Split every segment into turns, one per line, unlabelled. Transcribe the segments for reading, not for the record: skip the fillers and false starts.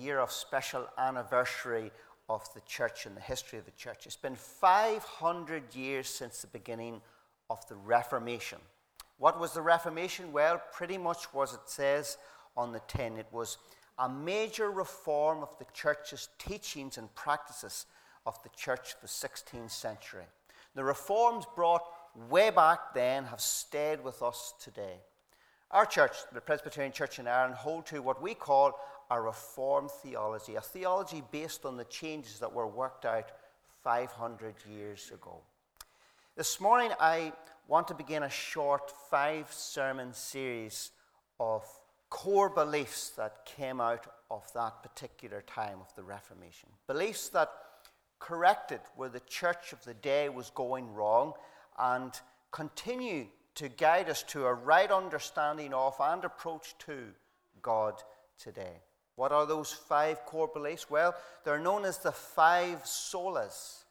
year of special anniversary of the church and the history of the church. It's been 500 years since the beginning of the Reformation. What was the Reformation? Well, pretty much what it says on the tin. It was a major reform of the church's teachings and practices of the church of the 16th century. The reforms brought way back then have stayed with us today. Our church, the Presbyterian Church in Ireland, hold to what we call a Reformed theology, a theology based on the changes that were worked out 500 years ago. This morning, I want to begin a short 5-sermon series of core beliefs that came out of that particular time of the Reformation. Beliefs that corrected where the church of the day was going wrong and continue to guide us to a right understanding of and approach to God today. What are those 5 core beliefs? Well, they're known as the 5 solas.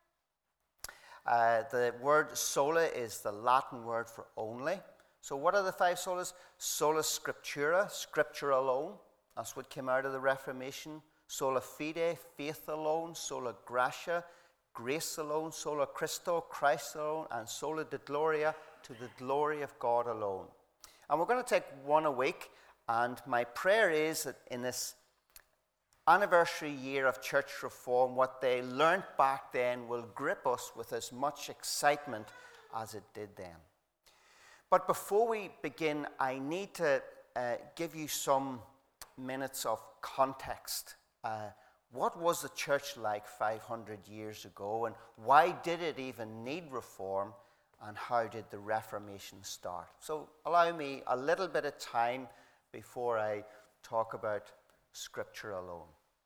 The word sola is the Latin word for only. So what are the 5 solas? Sola scriptura, scripture alone. That's what came out of the Reformation. Sola fide, faith alone. Sola gratia, grace alone. Sola Christo, Christ alone. And sola de gloria, to the glory of God alone. And we're going to take one a week. And my prayer is that in this anniversary year of church reform, what they learnt back then will grip us with as much excitement as it did then. But before we begin, I need to give you some minutes of context. What was the church like 500 years ago, and why did it even need reform, and how did the Reformation start? So allow me a little bit of time before I talk about Scripture alone.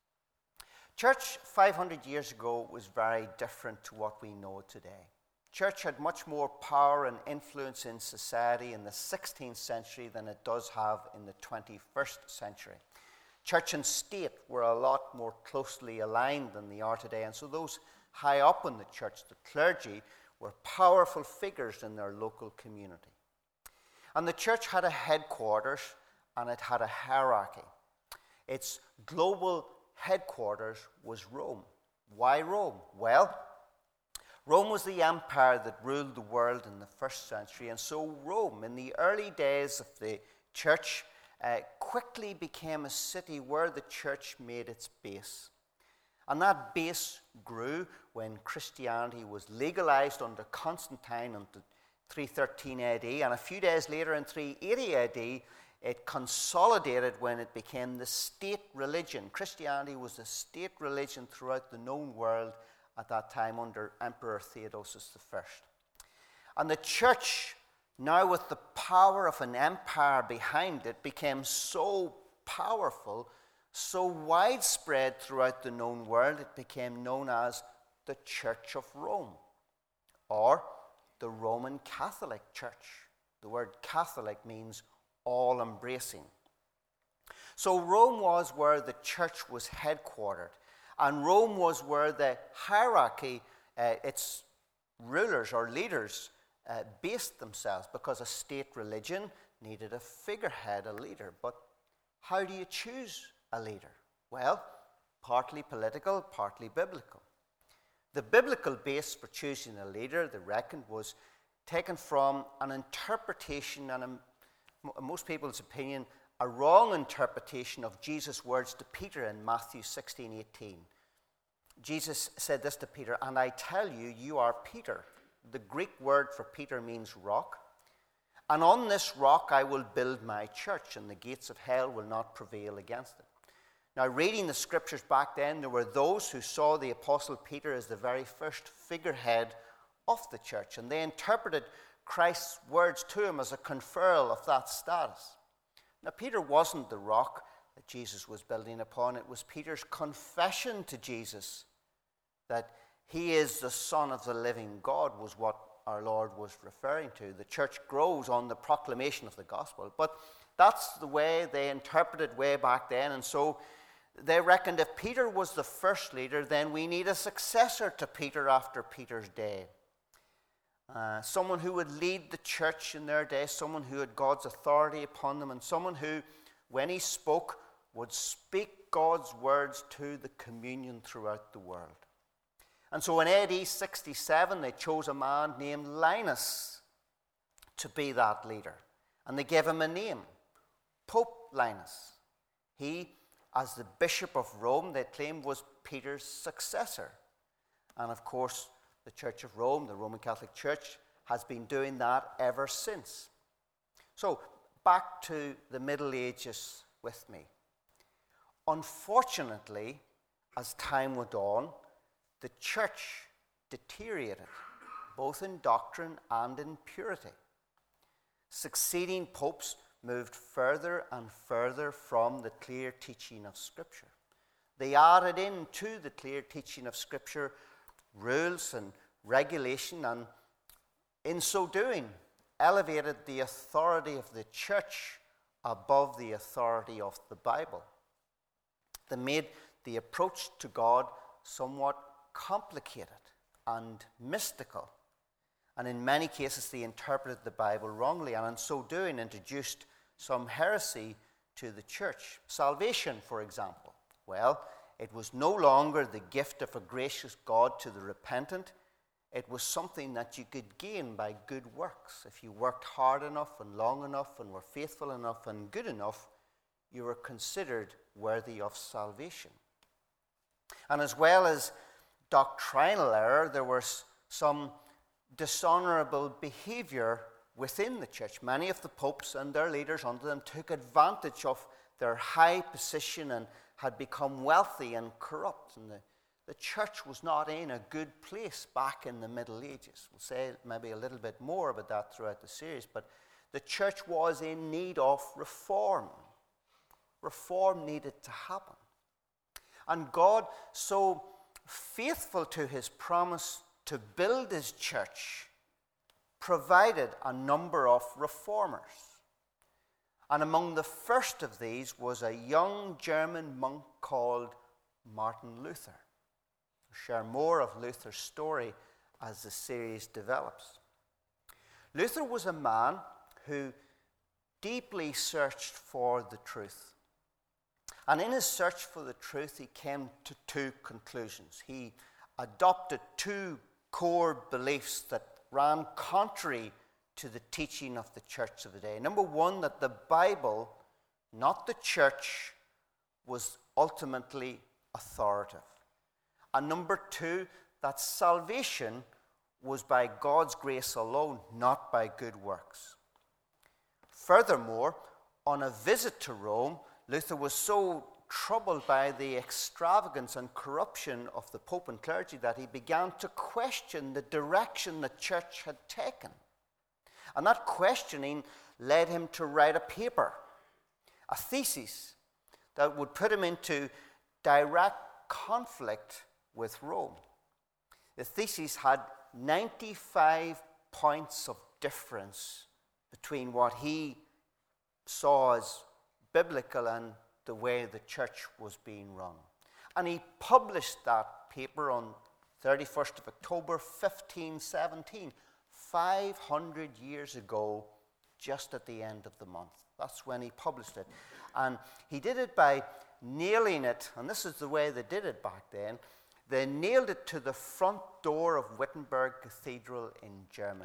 Church 500 years ago was very different to what we know today. Church had much more power and influence in society in the 16th century than it does have in the 21st century. Church and state were a lot more closely aligned than they are today, and so those high up in the church, the clergy, were powerful figures in their local community. And the church had a headquarters, and it had a hierarchy. Its global headquarters was Rome. Why Rome? Well, Rome was the empire that ruled the world in the 1st century, and so Rome, in the early days of the church, quickly became a city where the church made its base. And that base grew when Christianity was legalized under Constantine in 313 AD, and a few days later in 380 AD, it consolidated when it became the state religion. Christianity was the state religion throughout the known world at that time under Emperor Theodosius I. And the church, now with the power of an empire behind it, became so powerful, so widespread throughout the known world, it became known as the Church of Rome, or the Roman Catholic Church. The word Catholic means all-embracing. So Rome was where the church was headquartered, and Rome was where the hierarchy, its rulers or leaders, based themselves, because a state religion needed a figurehead, a leader. But how do you choose a leader? Well, partly political, partly biblical. The biblical base for choosing a leader, they reckoned, was taken from an interpretation, and in most people's opinion, a wrong interpretation of Jesus' words to Peter in Matthew 16:18. Jesus said this to Peter, "And I tell you, you are Peter." The Greek word for Peter means rock. "And on this rock I will build my church, and the gates of hell will not prevail against it." Now, reading the scriptures back then, there were those who saw the Apostle Peter as the very first figurehead of the church, and they interpreted Christ's words to him as a conferral of that status. Now, Peter wasn't the rock that Jesus was building upon. It was Peter's confession to Jesus that he is the Son of the living God was what our Lord was referring to. The church grows on the proclamation of the gospel. But that's the way they interpreted way back then. And so they reckoned if Peter was the first leader, then we need a successor to Peter after Peter's day. Someone who would lead the church in their day, someone who had God's authority upon them, and someone who, when he spoke, would speak God's words to the communion throughout the world. And so in AD 67, they chose a man named Linus to be that leader. And they gave him a name, Pope Linus. He, as the Bishop of Rome, they claimed was Peter's successor. And of course, the Church of Rome, the Roman Catholic Church, has been doing that ever since. So, back to the Middle Ages with me. Unfortunately, as time went on, the church deteriorated, both in doctrine and in purity. Succeeding popes moved further and further from the clear teaching of Scripture. They added into the clear teaching of Scripture rules and regulation, and in so doing, elevated the authority of the church above the authority of the Bible. They made the approach to God somewhat complicated and mystical. And in many cases, they interpreted the Bible wrongly, and in so doing, introduced some heresy to the church. Salvation, for example. Well, it was no longer the gift of a gracious God to the repentant. It was something that you could gain by good works. If you worked hard enough and long enough and were faithful enough and good enough, you were considered worthy of salvation. And as well as doctrinal error, there was some dishonorable behavior within the church. Many of the popes and their leaders under them took advantage of their high position and had become wealthy and corrupt. And the church was not in a good place back in the Middle Ages. We'll say maybe a little bit more about that throughout the series, but the church was in need of reform. Reform needed to happen. And God, so faithful to his promise to build his church, provided a number of reformers. And among the first of these was a young German monk called Martin Luther. We'll share more of Luther's story as the series develops. Luther was a man who deeply searched for the truth. And in his search for the truth, he came to two conclusions. He adopted two core beliefs that ran contrary to the teaching of the church of the day. Number one, that the Bible, not the church, was ultimately authoritative. And number two, that salvation was by God's grace alone, not by good works. Furthermore, on a visit to Rome, Luther was so troubled by the extravagance and corruption of the Pope and clergy that he began to question the direction the church had taken. And that questioning led him to write a paper, a thesis, that would put him into direct conflict with Rome. The thesis had 95 points of difference between what he saw as biblical and the way the church was being run. And he published that paper on 31st of October 1517, 500 years ago, just at the end of the month. That's when he published it. And he did it by nailing it, and this is the way they did it back then. They nailed it to the front door of Wittenberg Cathedral in Germany.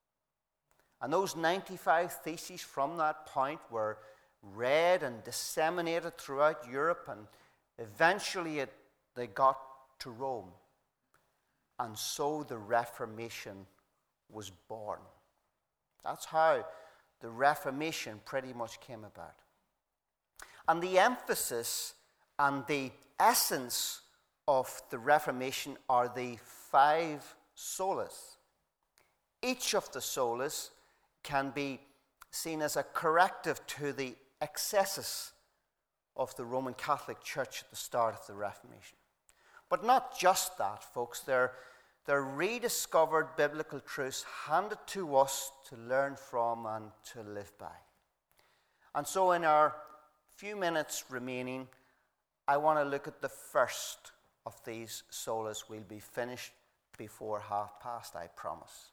And those 95 theses from that point were read and disseminated throughout Europe, and eventually they got to Rome. And so the Reformation was born. That's how the Reformation pretty much came about. And the emphasis and the essence of the Reformation are the 5 solas. Each of the solas can be seen as a corrective to the excesses of the Roman Catholic Church at the start of the Reformation. But not just that, folks. They're rediscovered biblical truths handed to us to learn from and to live by. And so in our few minutes remaining, I want to look at the first of these solas. We'll be finished before past, I promise.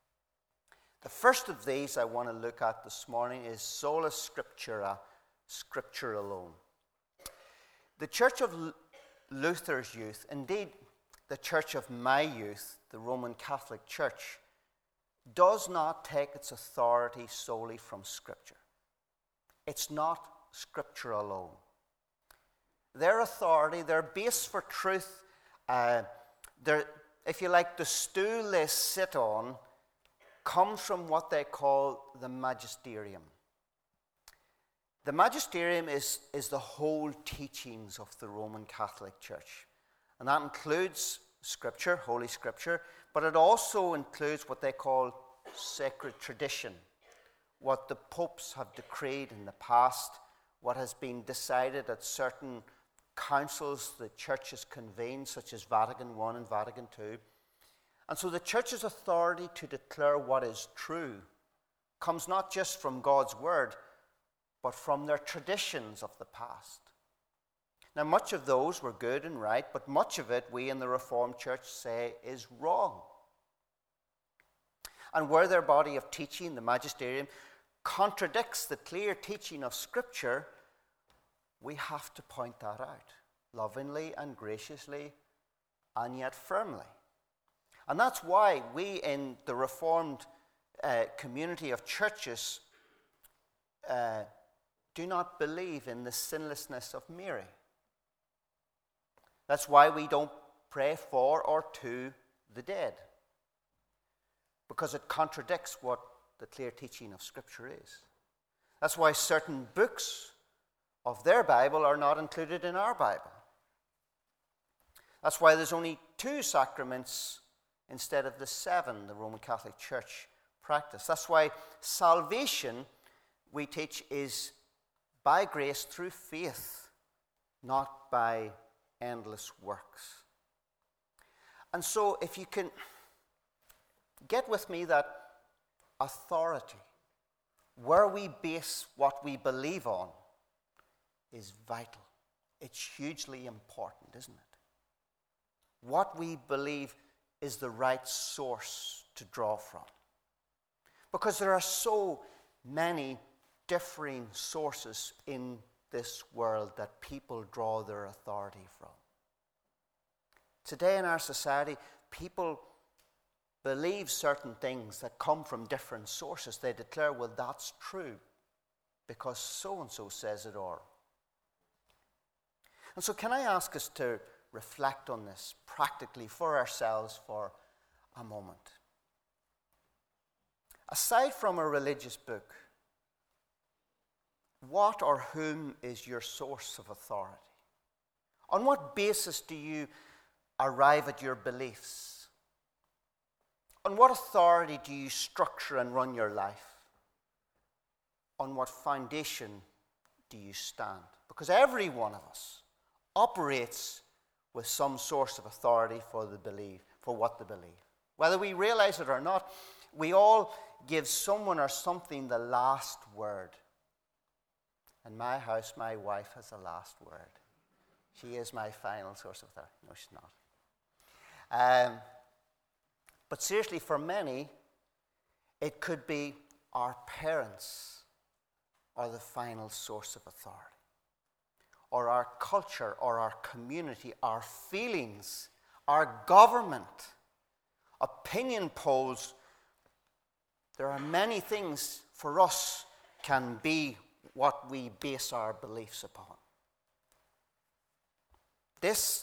The first of these I want to look at this morning is sola scriptura, Scripture alone. The Church of Luther's youth, indeed the church of my youth, the Roman Catholic Church, does not take its authority solely from Scripture. It's not Scripture alone. Their authority, their base for truth, if you like, the stool they sit on, comes from what they call the magisterium. The magisterium is the whole teachings of the Roman Catholic Church. And that includes Scripture, Holy Scripture, but it also includes what they call sacred tradition, what the popes have decreed in the past, what has been decided at certain councils the Church has convened, such as Vatican I and Vatican II. And so the Church's authority to declare what is true comes not just from God's Word, but from their traditions of the past. Now, much of those were good and right, but much of it we in the Reformed Church say is wrong. And where their body of teaching, the magisterium, contradicts the clear teaching of Scripture, we have to point that out, lovingly and graciously, and yet firmly. And that's why we in the Reformed community of churches do not believe in the sinlessness of Mary. That's why we don't pray for or to the dead, because it contradicts what the clear teaching of Scripture is. That's why certain books of their Bible are not included in our Bible. That's why there's only 2 sacraments instead of the 7 the Roman Catholic Church practice. That's why salvation, we teach, is by grace through faith, not by endless works. And so if you can get with me that authority, where we base what we believe on, is vital. It's hugely important, isn't it? What we believe is the right source to draw from. Because there are so many differing sources in this world that people draw their authority from. Today in our society, people believe certain things that come from different sources. They declare, well, that's true because so-and-so says it, or. And so can I ask us to reflect on this practically for ourselves for a moment? Aside from a religious book, what or whom is your source of authority? On what basis do you arrive at your beliefs? On what authority do you structure and run your life? On what foundation do you stand? Because every one of us operates with some source of authority for what they believe. Whether we realize it or not, we all give someone or something the last word. In my house, my wife has the last word. She is my final source of authority. No, she's not. But seriously, for many, it could be our parents are the final source of authority. Or our culture, or our community, our feelings, our government, opinion polls. There are many things for us can be what we base our beliefs upon. This,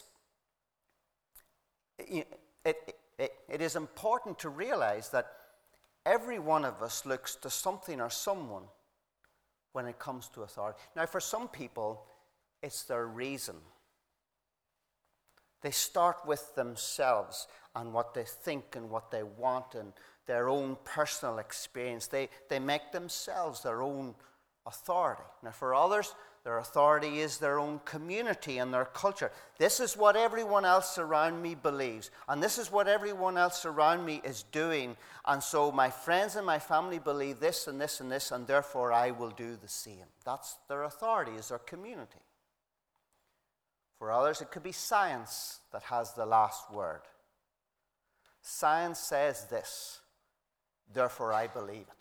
it is important to realize that every one of us looks to something or someone when it comes to authority. Now, for some people, it's their reason. They start with themselves and what they think and what they want and their own personal experience. They make themselves their own authority. Now, for others, their authority is their own community and their culture. This is what everyone else around me believes, and this is what everyone else around me is doing, and so my friends and my family believe this and this and this, and therefore I will do the same. That's their authority, is their community. For others, it could be science that has the last word. Science says this, therefore I believe it.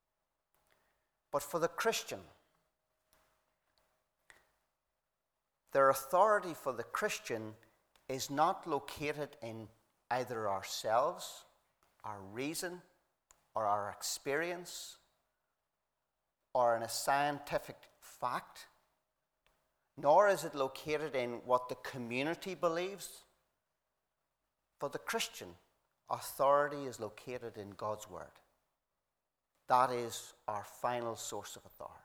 But for the Christian, their authority for the Christian is not located in either ourselves, our reason, or our experience, or in a scientific fact, nor is it located in what the community believes. For the Christian, authority is located in God's Word. That is our final source of authority.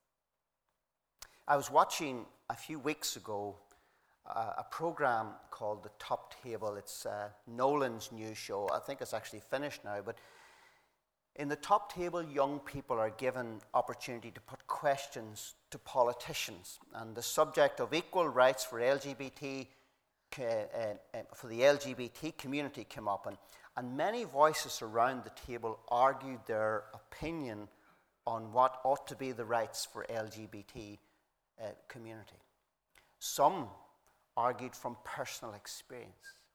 I was watching a few weeks ago a program called The Top Table. It's Nolan's new show. I think it's actually finished now. But in The Top Table, young people are given opportunity to put questions to politicians. And the subject of equal rights for the LGBT community came up. And many voices around the table argued their opinion on what ought to be the rights for LGBT community. Some argued from personal experience.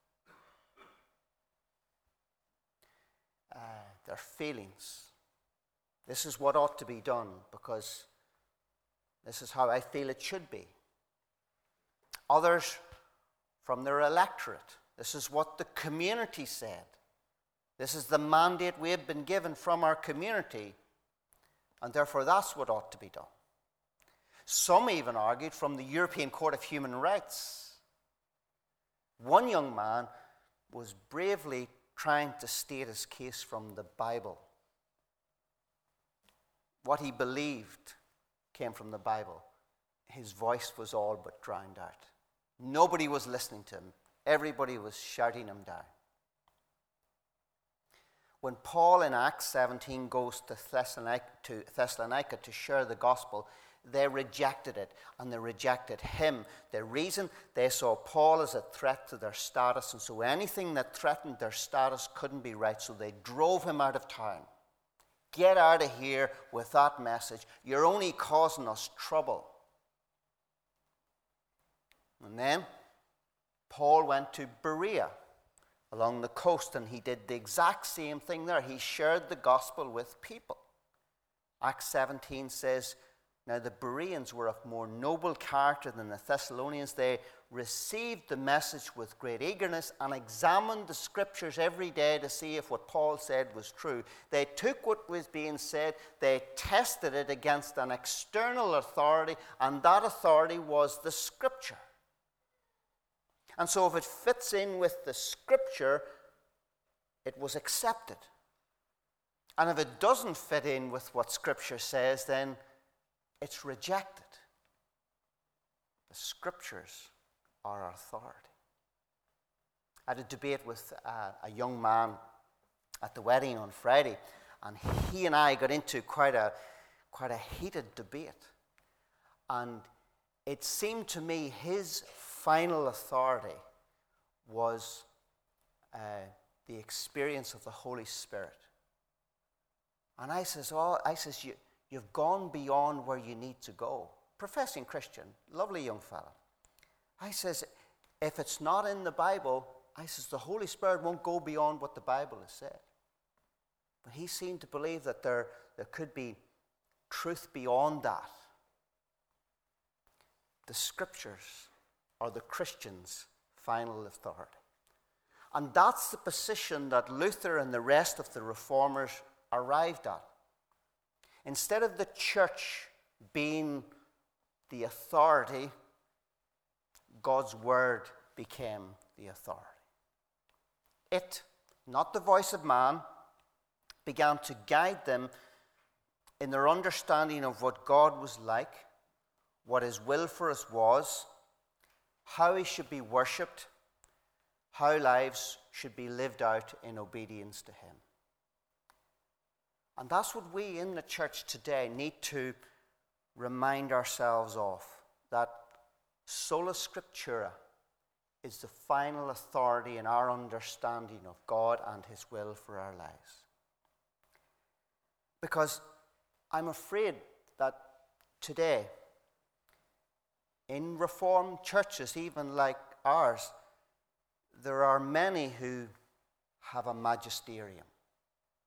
Their feelings. This is what ought to be done because this is how I feel it should be. Others from their electorate. This is what the community said. This is the mandate we have been given from our community, and therefore that's what ought to be done. Some even argued from the European Court of Human Rights. One young man was bravely trying to state his case from the Bible. What he believed came from the Bible. His voice was all but drowned out. Nobody was listening to him. Everybody was shouting him down. When Paul in Acts 17 goes to Thessalonica to share the gospel, they rejected it, and they rejected him. The reason, they saw Paul as a threat to their status, and so anything that threatened their status couldn't be right, so they drove him out of town. Get out of here with that message. You're only causing us trouble. And then Paul went to Berea along the coast, and he did the exact same thing there. He shared the gospel with people. Acts 17 says, now the Bereans were of more noble character than the Thessalonians. They received the message with great eagerness and examined the scriptures every day to see if what Paul said was true. They took what was being said, they tested it against an external authority, and that authority was the scripture. And so if it fits in with the scripture, it was accepted. And if it doesn't fit in with what scripture says, then it's rejected. The scriptures are our authority. I had a debate with a young man at the wedding on Friday, and he and I got into quite a heated debate. And it seemed to me his final authority was the experience of the Holy Spirit. And I says, you've gone beyond where you need to go. Professing Christian, lovely young fella. I says, if it's not in the Bible, I says, the Holy Spirit won't go beyond what the Bible has said. But he seemed to believe that there could be truth beyond that. The scriptures are the Christian's final authority. And that's the position that Luther and the rest of the reformers arrived at. Instead of the church being the authority, God's word became the authority. It, not the voice of man, began to guide them in their understanding of what God was like, what his will for us was, how he should be worshipped, how lives should be lived out in obedience to him. And that's what we in the church today need to remind ourselves of, that sola scriptura is the final authority in our understanding of God and his will for our lives. Because I'm afraid that today, in Reformed churches, even like ours, there are many who have a magisterium.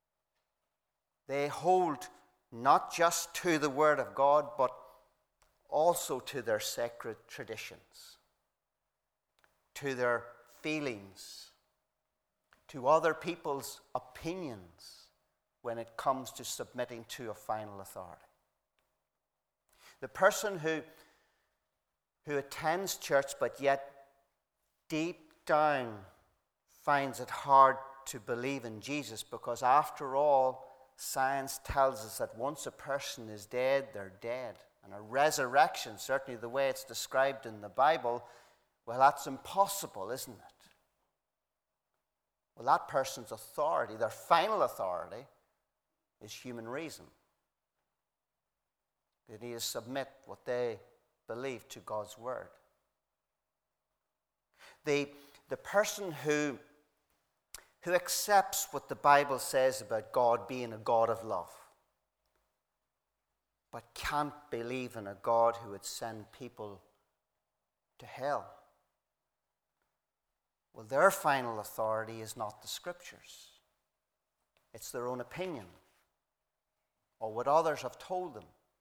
They hold not just to the Word of God, but also to their sacred traditions, to their feelings, to other people's opinions when it comes to submitting to a final authority. The person who attends church but yet deep down finds it hard to believe in Jesus, because after all, science tells us that once a person is dead, they're dead. And a resurrection, certainly the way it's described in the Bible, well, that's impossible, isn't it? Well, that person's authority, their final authority, is human reason. They need to submit what they believe to God's word. The person who accepts what the Bible says about God being a God of love, but can't believe in a God who would send people to hell, well, their final authority is not the Scriptures. It's their own opinion or what others have told them.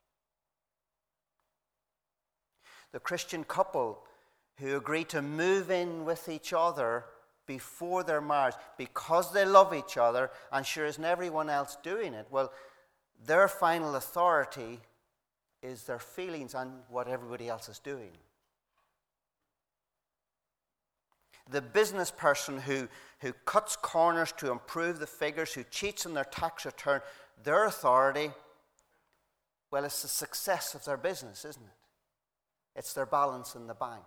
The Christian couple who agree to move in with each other before their marriage because they love each other, and sure isn't everyone else doing it, well, their final authority is their feelings and what everybody else is doing. The business person who cuts corners to improve the figures, who cheats on their tax return, their authority, well, it's the success of their business, isn't it? It's their balance in the bank.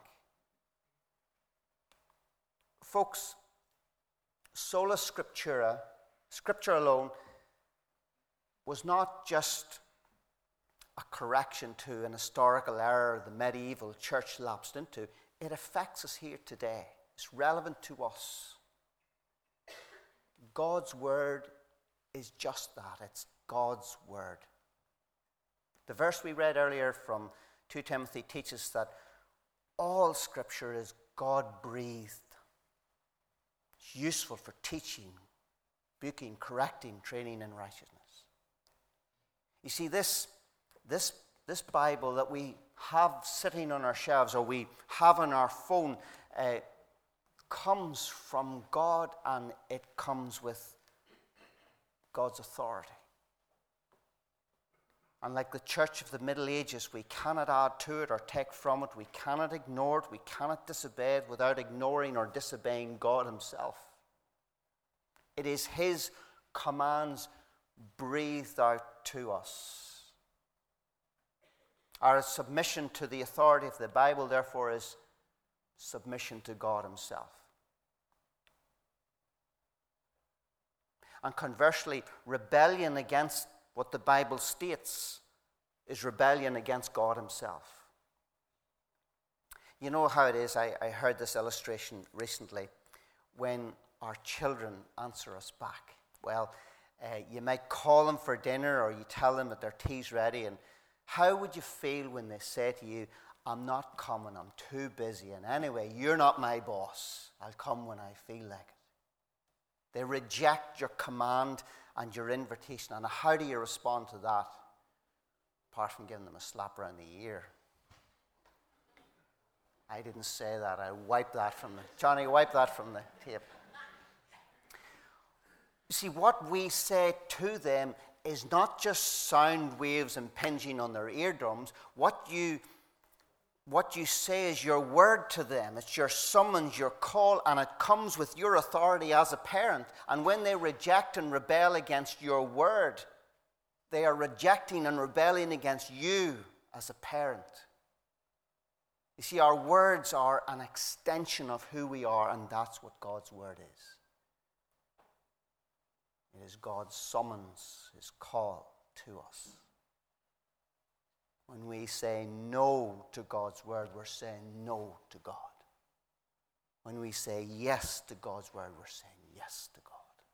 Folks, sola scriptura, Scripture alone, was not just a correction to an historical error the medieval church lapsed into. It affects us here today. It's relevant to us. God's word is just that. It's God's word. The verse we read earlier from 2 Timothy teaches that all Scripture is God-breathed. It's useful for teaching, rebuking, correcting, training in righteousness. You see, this Bible that we have sitting on our shelves or we have on our phone comes from God, and it comes with God's authority. And like the church of the Middle Ages, we cannot add to it or take from it. We cannot ignore it. We cannot disobey it without ignoring or disobeying God himself. It is his commands breathed out to us. Our submission to the authority of the Bible, therefore, is submission to God himself. And conversely, rebellion against what the Bible states is rebellion against God himself. You know how it is, I heard this illustration recently, when our children answer us back. Well, you might call them for dinner or you tell them that their tea's ready, and how would you feel when they say to you, I'm not coming, I'm too busy, and anyway, you're not my boss. I'll come when I feel like it. They reject your command and your invitation. And how do you respond to that? Apart from giving them a slap around the ear. I didn't say that. I wiped that from Johnny, wipe that from the tape. You see, what we say to them is not just sound waves impinging on their eardrums. What you say is your word to them. It's your summons, your call, and it comes with your authority as a parent. And when they reject and rebel against your word, they are rejecting and rebelling against you as a parent. You see, our words are an extension of who we are, and that's what God's word is. It is God's summons, his call to us. When we say no to God's word, we're saying no to God. When we say yes to God's word, we're saying yes to God.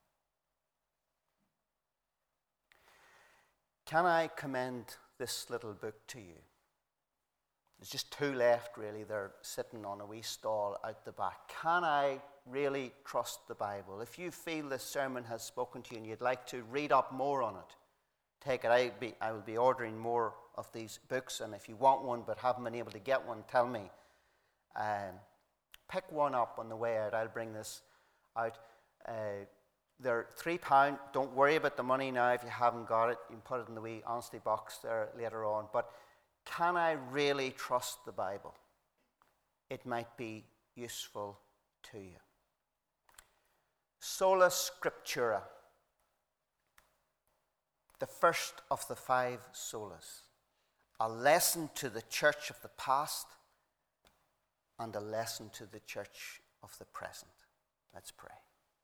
Can I commend this little book to you? There's just two left, really. They're sitting on a wee stall out the back. Can I really trust the Bible? If you feel this sermon has spoken to you and you'd like to read up more on it, take it. I will be ordering more of these books, and if you want one but haven't been able to get one, tell me. Pick one up on the way out. I'll bring this out. They're £3. Don't worry about the money now if you haven't got it. You can put it in the wee honesty box there later on. But can I really trust the Bible? It might be useful to you. Sola Scriptura, the first of the 5 solas, a lesson to the church of the past and a lesson to the church of the present. Let's pray.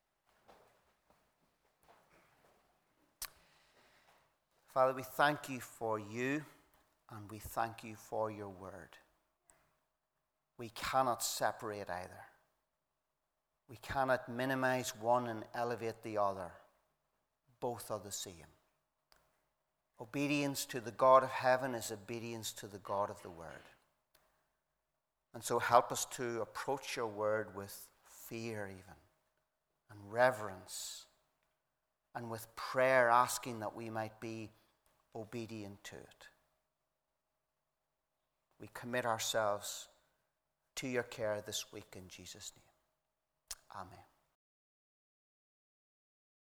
Father, we thank you for you, and we thank you for your word. We cannot separate either. We cannot minimize one and elevate the other. Both are the same. Obedience to the God of heaven is obedience to the God of the word. And so help us to approach your word with fear even, and reverence, and with prayer, asking that we might be obedient to it. We commit ourselves to your care this week in Jesus' name. Amen.